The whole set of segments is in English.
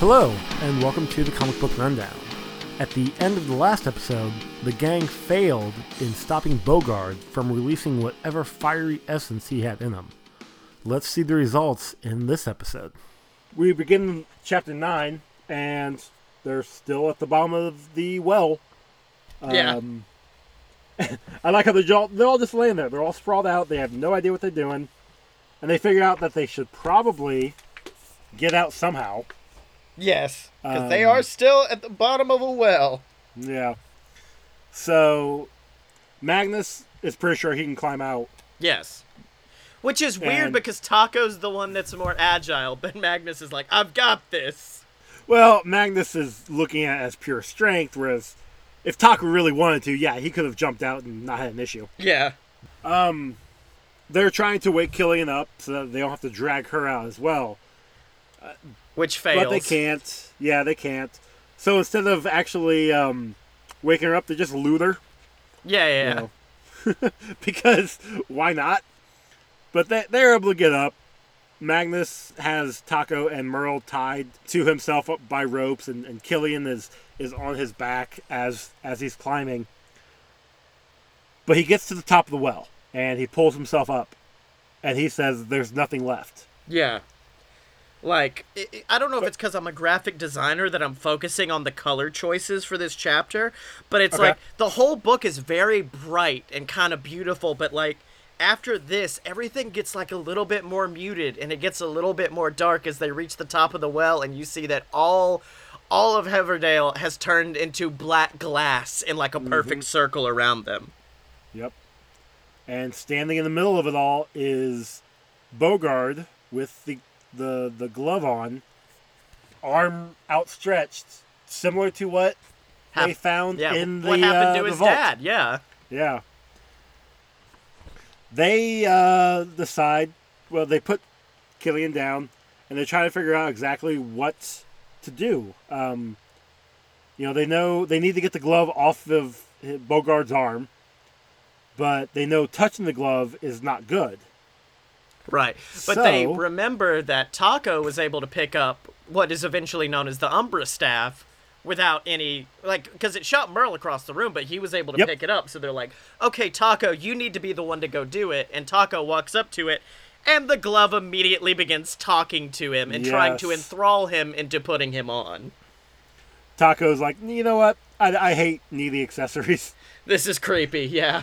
Hello, and welcome to the Comic Book Rundown. At the end of the last episode, the gang failed in stopping Bogard from releasing whatever fiery essence he had in him. Let's see the results in this episode. We begin chapter 9, and they're still at the bottom of the well. Yeah. I like how they're all just laying there. They're all sprawled out. They have no idea what they're doing. And they figure out that they should probably get out somehow. Yes, because they are still at the bottom of a well. Yeah. So, Magnus is pretty sure he can climb out. Yes. Which is weird because Taco's the one that's more agile, but Magnus is like, I've got this. Well, Magnus is looking at it as pure strength, whereas if Taco really wanted to, yeah, he could have jumped out and not had an issue. Yeah. They're trying to wake Killian up so that they don't have to drag her out as well. Which fails. But they can't. Yeah, they can't. So instead of actually waking her up, they just loot her. Yeah. You know? Because why not? But they're able to get up. Magnus has Taco and Merle tied to himself up by ropes, and Killian is on his back as he's climbing. But he gets to the top of the well, and he pulls himself up, and he says there's nothing left. Yeah. Like, I don't know if it's because I'm a graphic designer that I'm focusing on the color choices for this chapter, but it's like, the whole book is very bright and kind of beautiful, but like, after this, everything gets like a little bit more muted, and it gets a little bit more dark as they reach the top of the well, and you see that all of Heaverdale has turned into black glass in like a perfect circle around them. Yep. And standing in the middle of it all is Bogard with the glove on, arm outstretched, similar to what they found in the what happened to his vault. dad. Yeah. They decide, well, they put Killian down, and they're trying to figure out exactly what to do. They know they need to get the glove off of Bogard's arm, but they know touching the glove is not good. Right, but they remember that Taco was able to pick up what is eventually known as the Umbra Staff without any, because it shot Merle across the room, but he was able to pick it up, so they're like, okay, Taco, you need to be the one to go do it, and Taco walks up to it, and the glove immediately begins talking to him and trying to enthrall him into putting him on. Taco's like, you know what, I hate needy accessories. This is creepy, yeah.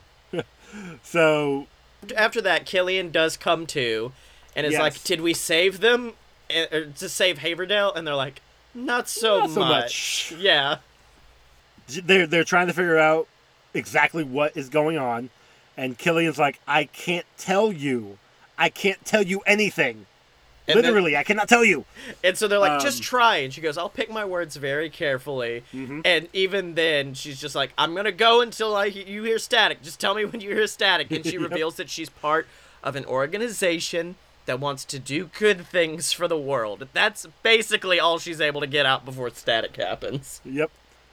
So after that, Killian does come to, and is like, did we save them to save Haverdale? And they're like, not so much. Yeah. They're trying to figure out exactly what is going on, and Killian's like, I can't tell you. I can't tell you anything. And literally, I cannot tell you. And so they're like, just try. And she goes, I'll pick my words very carefully. Mm-hmm. And even then, she's just like, I'm going to go until you hear static. Just tell me when you hear static. And she reveals that she's part of an organization that wants to do good things for the world. That's basically all she's able to get out before static happens. Yep.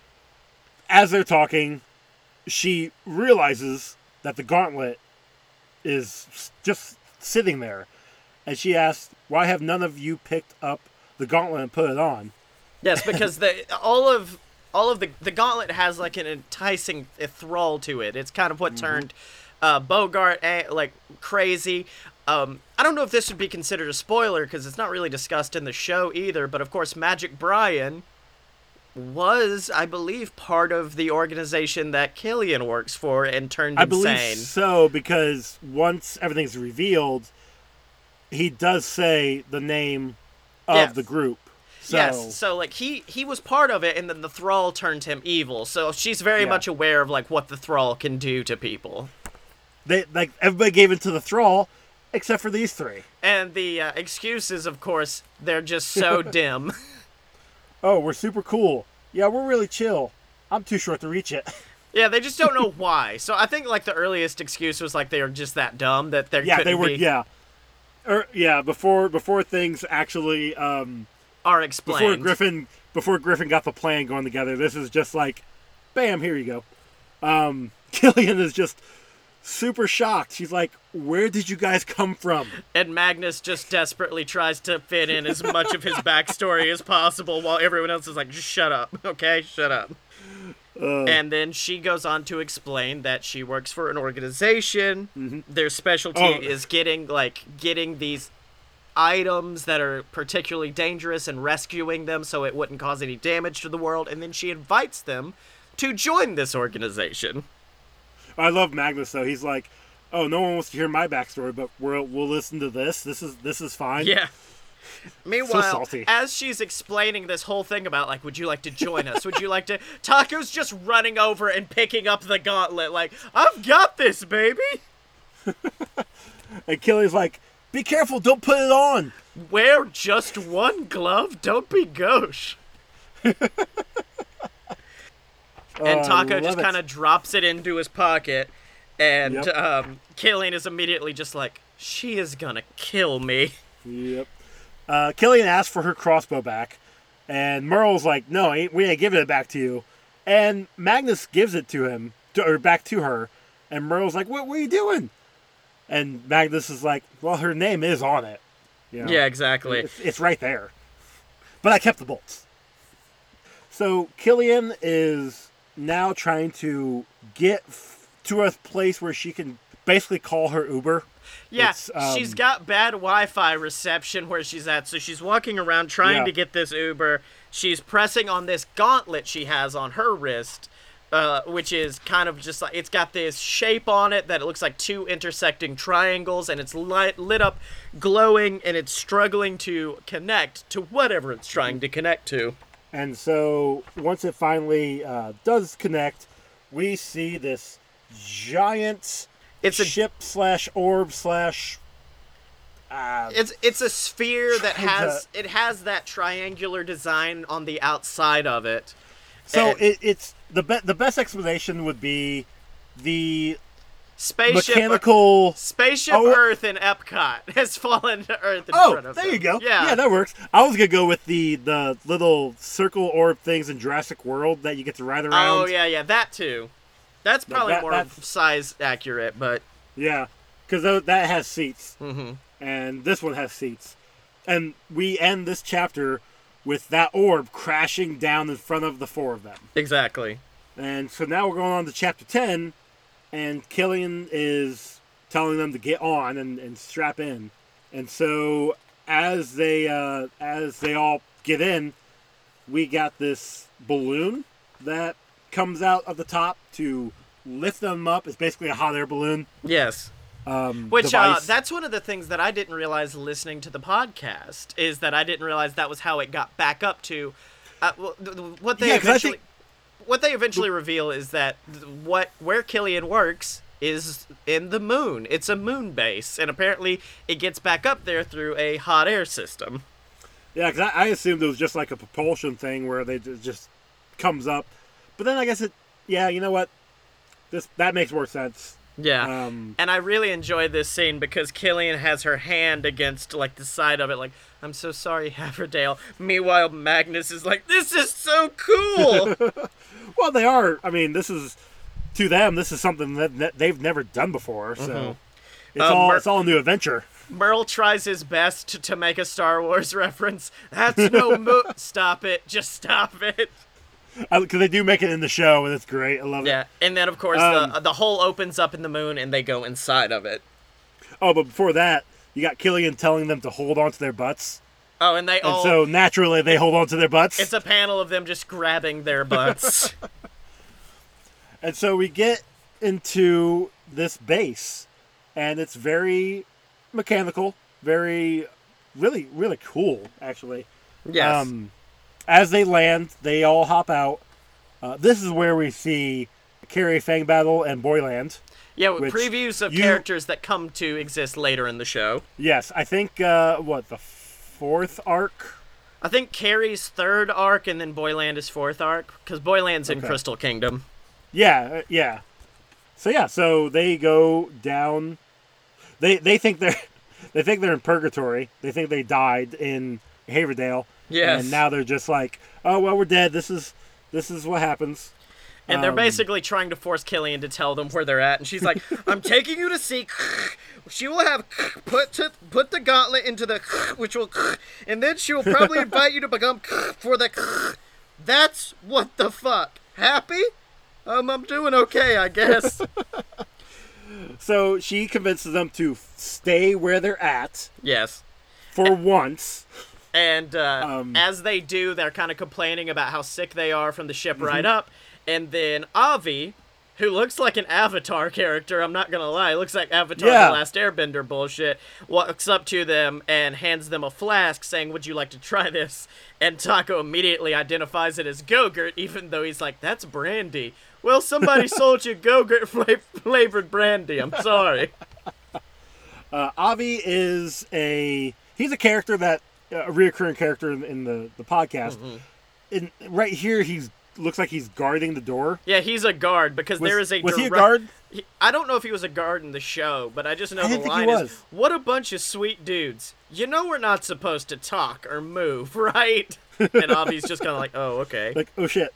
As they're talking, she realizes that the gauntlet is just sitting there. And she asks, why have none of you picked up the gauntlet and put it on? Yes, because all of the gauntlet has like an enticing thrall to it. It's kind of what turned Bogart crazy. I don't know if this would be considered a spoiler because it's not really discussed in the show either, but of course Magic Brian was, I believe, part of the organization that Killian works for and turned insane. I believe so, because once everything's revealed, he does say the name of the group. So. Yes, so like he was part of it, and then the thrall turned him evil. So she's very much aware of like what the thrall can do to people. Everybody gave in to the thrall, except for these three. And the excuses, of course, they're just so dim. Oh, we're super cool. Yeah, we're really chill. I'm too short to reach it. Yeah, they just don't know why. So I think like the earliest excuse was like they were just that dumb that there couldn't be. Before things actually are explained. Before Griffin got the plan going together, this is just like, bam, here you go. Killian is just super shocked. She's like, where did you guys come from? And Magnus just desperately tries to fit in as much of his backstory as possible while everyone else is like, just shut up, okay? Shut up. And then she goes on to explain that she works for an organization. Mm-hmm. Their specialty is getting these items that are particularly dangerous and rescuing them so it wouldn't cause any damage to the world. And then she invites them to join this organization. I love Magnus, though. He's like, oh, no one wants to hear my backstory, but we'll listen to this. This is fine. Yeah. Meanwhile, so as she's explaining this whole thing about, like, would you like to join us? Would you like to... Taco's just running over and picking up the gauntlet, like, I've got this, baby! And Killian's like, be careful, don't put it on! Wear just one glove, don't be gauche. And Taco just kind of drops it into his pocket, and Killian is immediately just like, she is gonna kill me. Yep. Killian asks for her crossbow back, and Merle's like, no, we ain't giving it back to you. And Magnus gives it to him, or back to her, and Merle's like, what are you doing? And Magnus is like, well, her name is on it. You know? Yeah, exactly. It's right there. But I kept the bolts. So Killian is now trying to get to a place where she can basically call her Uber. Yeah, she's got bad Wi-Fi reception where she's at, so she's walking around trying to get this Uber. She's pressing on this gauntlet she has on her wrist, which is kind of just like, it's got this shape on it that it looks like two intersecting triangles, and it's lit up, glowing, and it's struggling to connect to whatever it's trying to connect to. And so once it finally does connect, we see this giant... It's a ship / orb / it's a sphere that has that triangular design on the outside of it. So it's the best explanation would be the spaceship Earth in Epcot has fallen to Earth in front of there you go. Yeah. Yeah, that works. I was gonna go with the little circle orb things in Jurassic World that you get to ride around. Oh yeah, that too. That's probably more size accurate, but... Yeah, because that has seats. Mm-hmm. And this one has seats. And we end this chapter with that orb crashing down in front of the four of them. Exactly. And so now we're going on to chapter 10, and Killian is telling them to get on and strap in. And so as they all get in, we got this balloon that comes out of the top to lift them up. It's basically a hot air balloon. Yes. Which that's one of the things that I didn't realize listening to the podcast, is that I didn't realize that was how it got back up to what they eventually reveal is that where Killian works is in the moon. It's a moon base, and apparently it gets back up there through a hot air system. Yeah, because I assumed it was just like a propulsion thing where they just comes up. But then I guess you know what? That makes more sense. Yeah. And I really enjoy this scene because Killian has her hand against like the side of it, like, I'm so sorry, Haverdale. Meanwhile, Magnus is like, this is so cool. Well, they are. I mean, to them, this is something that they've never done before. So it's all a new adventure. Merle tries his best to make a Star Wars reference. That's no Stop it. Just stop it. Because they do make it in the show, and it's great. I love it. Yeah, and then, of course, the hole opens up in the moon, and they go inside of it. Oh, but before that, you got Killian telling them to hold on to their butts. Oh, and so naturally, they hold on to their butts. It's a panel of them just grabbing their butts. And so we get into this base, and it's very mechanical, very, really, really cool, actually. Yes. As they land, they all hop out. This is where we see Carrie Fangbattle and Boyland. Yeah, with previews of characters that come to exist later in the show. Yes, I think, the fourth arc? I think Carrie's third arc, and then Boyland is fourth arc, because Boyland's in Crystal Kingdom. Yeah. So they go down. They think they're in purgatory. They think they died in Haverdale. Yes. And now they're just like, oh well, we're dead. This is what happens. And they're basically trying to force Killian to tell them where they're at. And she's like, I'm taking you to see. She will have put the gauntlet into the which will, and then she will probably invite you to become for the. That's what the fuck. Happy? I'm doing okay, I guess. So she convinces them to stay where they're at. Yes. For once. And as they do, they're kind of complaining about how sick they are from the ship ride up. And then Avi, who looks like an Avatar character, I'm not going to lie, looks like Avatar The Last Airbender bullshit, walks up to them and hands them a flask saying, would you like to try this? And Taco immediately identifies it as Go-Gurt, even though he's like, that's brandy. Well, somebody sold you Go-Gurt flavored brandy. I'm sorry. Avi is he's a character that, a reoccurring character in the podcast. Right here, looks like he's guarding the door. Yeah, he's a guard because there is a Was he a guard? I don't know if he was a guard in the show, but I just know the line is, what a bunch of sweet dudes. You know we're not supposed to talk or move, right? And Avi's just kind of like, oh, okay. Like, oh, shit.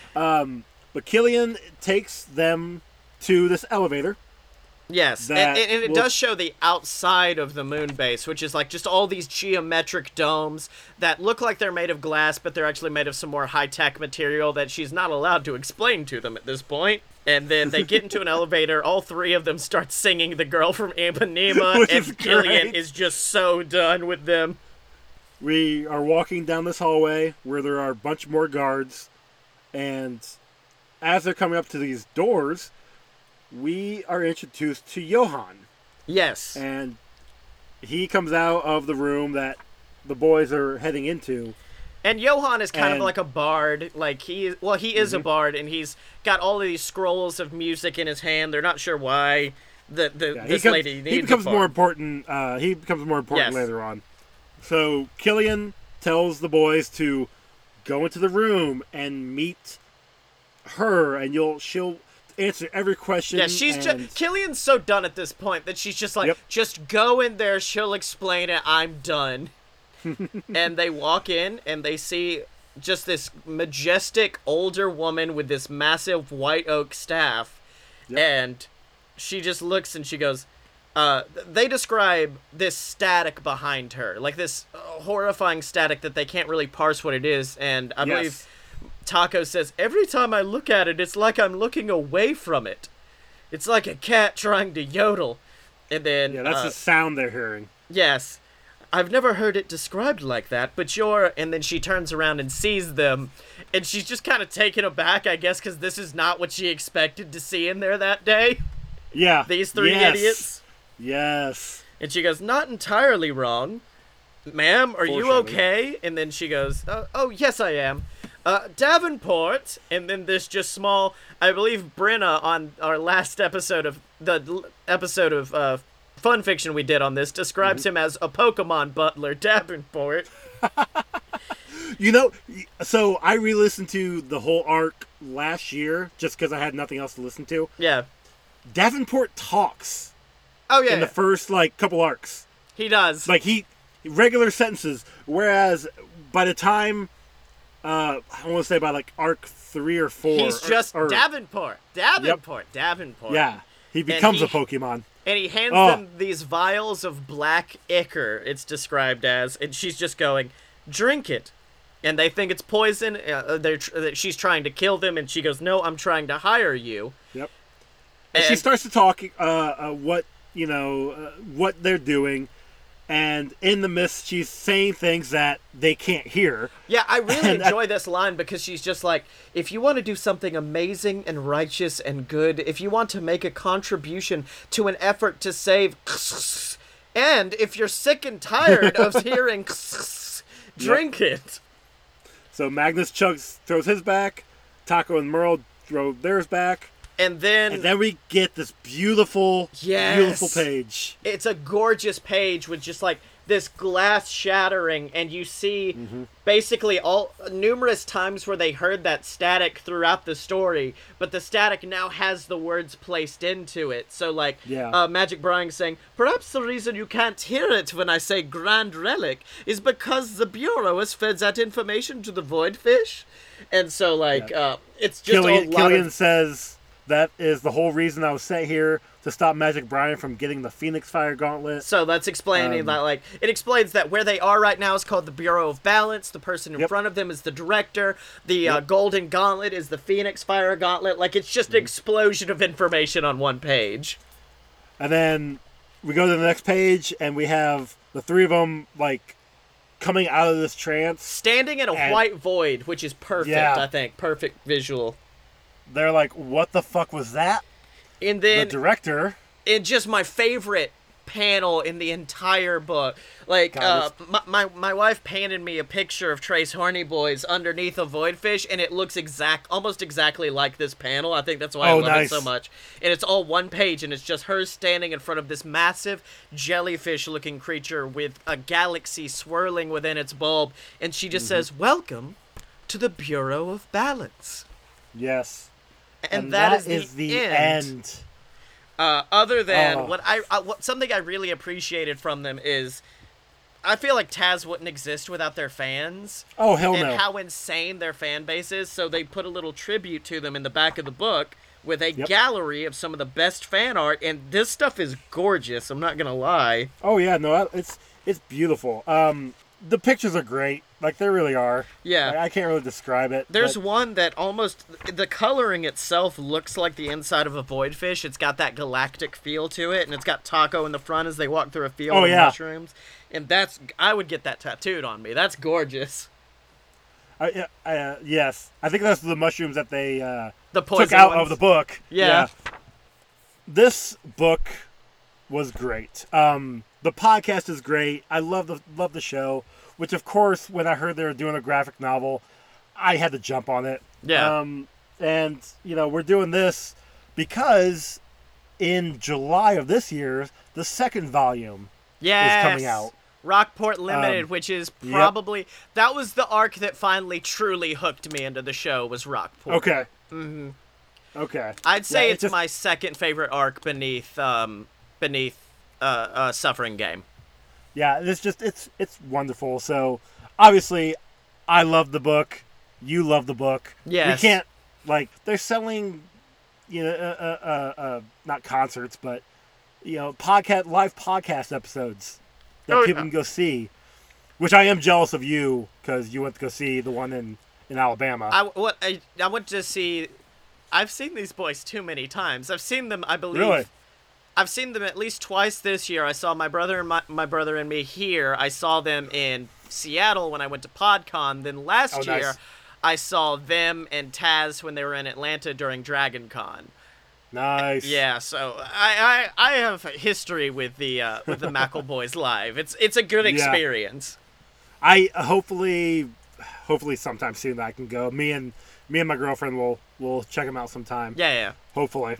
But Killian takes them to this elevator. Yes, and it does show the outside of the moon base, which is like just all these geometric domes that look like they're made of glass, but they're actually made of some more high-tech material that she's not allowed to explain to them at this point. And then they get into an elevator, all three of them start singing The Girl from Ipanema, and Killian is just so done with them. We are walking down this hallway where there are a bunch more guards, and as they're coming up to these doors, we are introduced to Johan. Yes. And he comes out of the room that the boys are heading into. And Johan is kind of like a bard. Like, he is a bard, and he's got all of these scrolls of music in his hand. They're not sure why this lady needs he becomes a more important. He becomes more important later on. So Killian tells the boys to go into the room and meet her, and she'll answer every question. Yeah, Killian's so done at this point that she's just like, just go in there, she'll explain it, I'm done. And they walk in, and they see just this majestic older woman with this massive white oak staff. And she just looks and she goes, they describe this static behind her, like this horrifying static that they can't really parse what it is, and I believe Taco says, every time I look at it, it's like I'm looking away from it. It's like a cat trying to yodel. And then... Yeah, that's the sound they're hearing. Yes. I've never heard it described like that, but you're... And then she turns around and sees them, and she's just kind of taken aback, I guess, because this is not what she expected to see in there that day. Yeah. These three idiots. Yes. And she goes, not entirely wrong. Ma'am, are you okay? And then she goes, oh, yes, I am. Davenport, and then this just small, I believe Brenna on our last episode of Fun Fiction we did on this describes him as a Pokemon butler, Davenport. You know, so I re-listened to the whole arc last year just because I had nothing else to listen to. Yeah. Davenport talks. Oh, yeah. In the first, couple arcs. He does. Regular sentences, whereas by the time... I want to say by arc 3 or 4. He's just Davenport. Davenport. Yeah, he becomes a Pokemon. And he hands them these vials of black ichor, it's described as, and she's just going, drink it. And they think it's poison. She's trying to kill them, and she goes, no, I'm trying to hire you. Yep. And she starts to talk what they're doing. And in the mist, she's saying things that they can't hear. Yeah, I really enjoy this line because she's just like, if you want to do something amazing and righteous and good, if you want to make a contribution to an effort to save, and if you're sick and tired of hearing, drink it. So Magnus throws his back, Taco and Merle throw theirs back. And then we get this beautiful page. It's a gorgeous page with just this glass shattering, and you see basically numerous times where they heard that static throughout the story, but the static now has the words placed into it. So like Magic Brian saying, perhaps the reason you can't hear it when I say Grand Relic is because the Bureau has fed that information to the Voidfish. And so like it's just Killian says that is the whole reason I was sent here, to stop Magic Brian from getting the Phoenix Fire Gauntlet. So that's explaining that, like, it explains that where they are right now is called the Bureau of Balance. The person in front of them is the Director. The Golden Gauntlet is the Phoenix Fire Gauntlet. Like, it's just an explosion of information on one page. And then we go to the next page, and we have the three of them, like, coming out of this trance. Standing in a white void, which is perfect, I think. Perfect visual. They're like, what the fuck was that? And then the Director, it's just my favorite panel in the entire book. Like, my wife painted me a picture of Trace Horny Boys underneath a Voidfish, and it looks almost exactly like this panel. I think that's why I love it so much. And it's all one page, and it's just her standing in front of this massive jellyfish-looking creature with a galaxy swirling within its bulb, and she just says, "Welcome to the Bureau of Balance." Yes. And that is the end. Other than something I really appreciated from them is, I feel like Taz wouldn't exist without their fans. Oh, hell no. And how insane their fan base is. So they put a little tribute to them in the back of the book with a gallery of some of the best fan art, and this stuff is gorgeous. I'm not gonna lie. Oh yeah, no, it's beautiful. The pictures are great. Like, they really are. Yeah. I can't really describe it. There's one that almost... The coloring itself looks like the inside of a Voidfish. It's got that galactic feel to it, and it's got Taco in the front as they walk through a field of mushrooms. And that's... I would get that tattooed on me. That's gorgeous. Yes. I think that's the mushrooms that they the took out ones. of the book. Yeah. This book was great. The podcast is great. I love the show. Which, of course, when I heard they were doing a graphic novel, I had to jump on it. Yeah. And, we're doing this because in July of this year, the second volume is coming out. Rockport Limited, which is probably... That was the arc that finally truly hooked me into the show, was Rockport. Okay. Mm-hmm. Okay. I'd say it's my second favorite arc beneath Suffering Game. Yeah, it's wonderful. So, obviously, I love the book. You love the book. Yes. We can't, they're selling, not concerts, but, live podcast episodes that people can go see. Which I am jealous of you, because you went to go see the one in Alabama. I went to see... I've seen these boys too many times. I've seen them, I believe... Really? I've seen them at least twice this year. I saw my brother and my brother and me here. I saw them in Seattle when I went to PodCon. Then last year, I saw them and Taz when they were in Atlanta during DragonCon. Nice. Yeah, so I have a history with the Mackle Boys live. It's a good experience. I hopefully sometime soon I can go. Me and my girlfriend will check them out sometime. Yeah. Hopefully.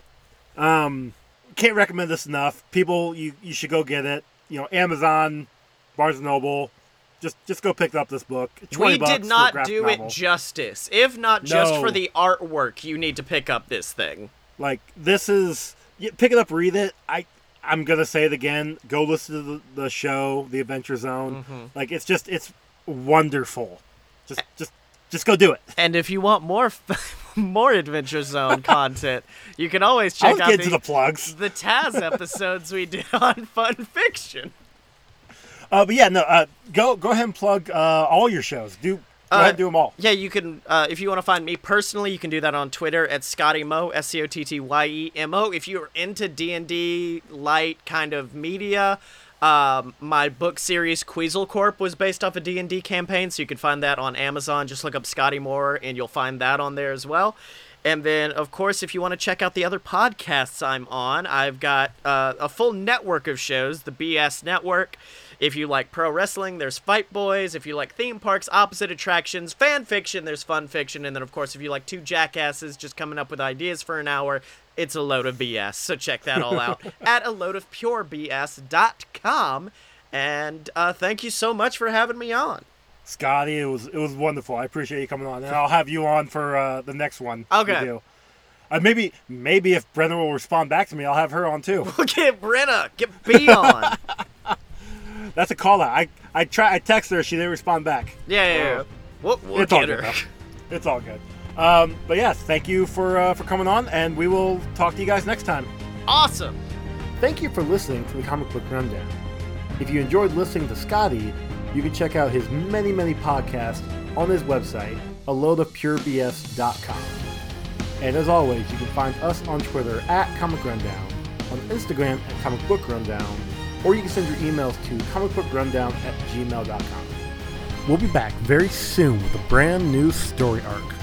Can't recommend this enough. People, you should go get it. Amazon, Barnes & Noble. Just go pick up this book. $20 we did not do novel. it justice. If not just for the artwork, you need to pick up this thing. This is... Pick it up, read it. I'm going to say it again. Go listen to the show, The Adventure Zone. Mm-hmm. It's wonderful. Just go do it. And if you want more Adventure Zone content, you can always check out the plugs. The Taz episodes we did on Fun Fiction. But yeah, no. Go ahead and plug all your shows. Go ahead and do them all. Yeah, you can. If you want to find me personally, you can do that on Twitter at ScottyMo, SCOTTYEMO. If you're into D&D light kind of media. My book series Queasel Corp was based off a D&D campaign, so you can find that on Amazon. Just look up Scotty Moore, and you'll find that on there as well. And then, of course, if you want to check out the other podcasts I'm on, I've got a full network of shows, the BS Network. If you like pro wrestling, there's Fight Boys. If you like theme parks, opposite attractions, fan fiction, there's fun fiction. And then, of course, if you like two jackasses just coming up with ideas for an hour, it's a load of BS. So check that all out at a loadofpurebs.com. And thank you so much for having me on. Scotty, it was wonderful. I appreciate you coming on, and I'll have you on for the next one. Okay. We do. Maybe if Brenna will respond back to me, I'll have her on too. We'll get Brenna, get B on. That's a call out. I texted her, she didn't respond back. Yeah. We'll it's get all her. Good, it's all good. But yes, thank you for coming on, and we will talk to you guys next time. Awesome. Thank you for listening to the Comic Book Rundown. If you enjoyed listening to Scotty, you can check out his many podcasts on his website, alodapurebs.com. And as always, you can find us on Twitter at Comic Rundown, on Instagram at Comic Book Rundown, or you can send your emails to comicbookrundown@gmail.com. We'll be back very soon with a brand new story arc.